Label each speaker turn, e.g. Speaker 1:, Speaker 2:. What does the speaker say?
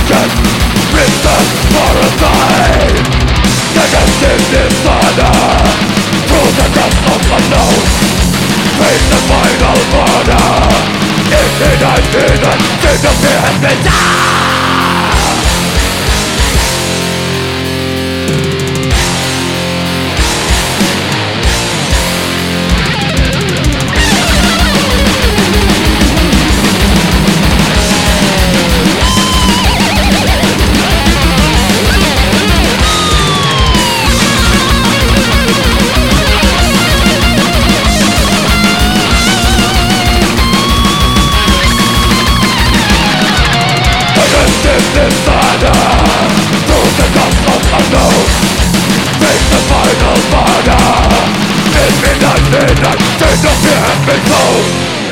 Speaker 1: Just return for a time. Negative dishonor through the dust of unknown. Face the final murder. Infinite hidden sin of fear has been done. Dishonor through the dust of unknown. Face the final murder. Infinite sin of fear has been sown.